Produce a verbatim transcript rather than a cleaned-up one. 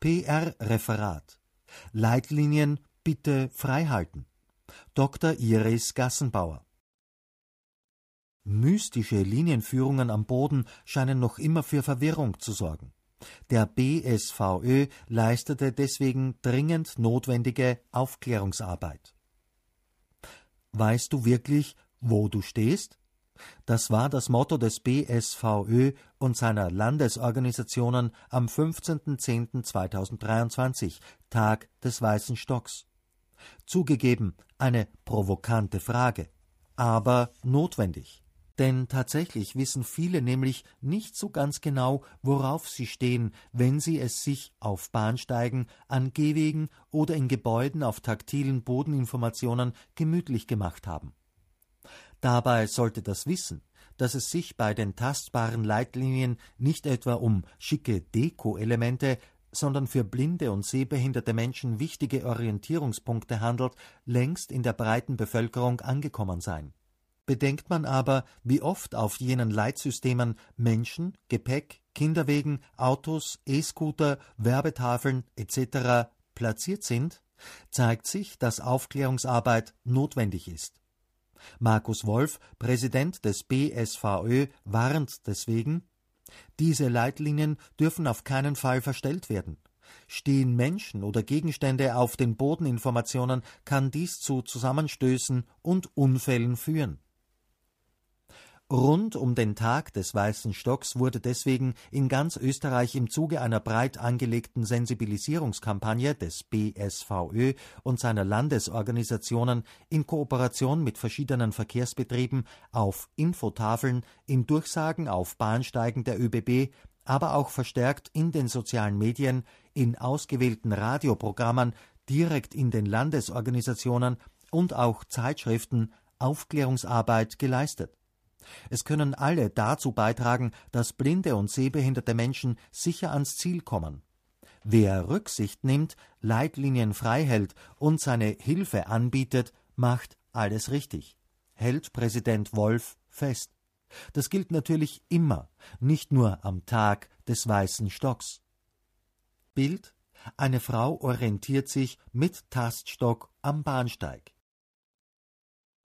P R-Referat. Leitlinien bitte freihalten. Doktor Iris Gassenbauer. Mystische Linienführungen am Boden scheinen noch immer für Verwirrung zu sorgen. Der B S V Ö leistete deswegen dringend notwendige Aufklärungsarbeit. Weißt du wirklich, wo du stehst? Das war das Motto des B S V Ö und seiner Landesorganisationen am fünfzehnten zehnten zweitausenddreiundzwanzig, Tag des Weißen Stocks. Zugegeben, eine provokante Frage, aber notwendig. Denn tatsächlich wissen viele nämlich nicht so ganz genau, worauf sie stehen, wenn sie es sich auf Bahnsteigen, an Gehwegen oder in Gebäuden auf taktilen Bodeninformationen gemütlich gemacht haben. Dabei sollte das Wissen, dass es sich bei den tastbaren Leitlinien nicht etwa um schicke Deko-Elemente, sondern für blinde und sehbehinderte Menschen wichtige Orientierungspunkte handelt, längst in der breiten Bevölkerung angekommen sein. Bedenkt man aber, wie oft auf jenen Leitsystemen Menschen, Gepäck, Kinderwegen, Autos, E-Scooter, Werbetafeln et cetera platziert sind, zeigt sich, dass Aufklärungsarbeit notwendig ist. Markus Wolf, Präsident des B S V Ö, warnt deswegen: Diese Leitlinien dürfen auf keinen Fall verstellt werden. Stehen Menschen oder Gegenstände auf den Bodeninformationen, kann dies zu Zusammenstößen und Unfällen führen. Rund um den Tag des Weißen Stocks wurde deswegen in ganz Österreich im Zuge einer breit angelegten Sensibilisierungskampagne des B S V Ö und seiner Landesorganisationen in Kooperation mit verschiedenen Verkehrsbetrieben auf Infotafeln, in Durchsagen auf Bahnsteigen der Ö B B, aber auch verstärkt in den sozialen Medien, in ausgewählten Radioprogrammen, direkt in den Landesorganisationen und auch Zeitschriften Aufklärungsarbeit geleistet. Es können alle dazu beitragen, dass blinde und sehbehinderte Menschen sicher ans Ziel kommen. Wer Rücksicht nimmt, Leitlinien frei hält und seine Hilfe anbietet, macht alles richtig, hält Präsident Wolf fest. Das gilt natürlich immer, nicht nur am Tag des Weißen Stocks. Bild: Eine Frau orientiert sich mit Taststock am Bahnsteig.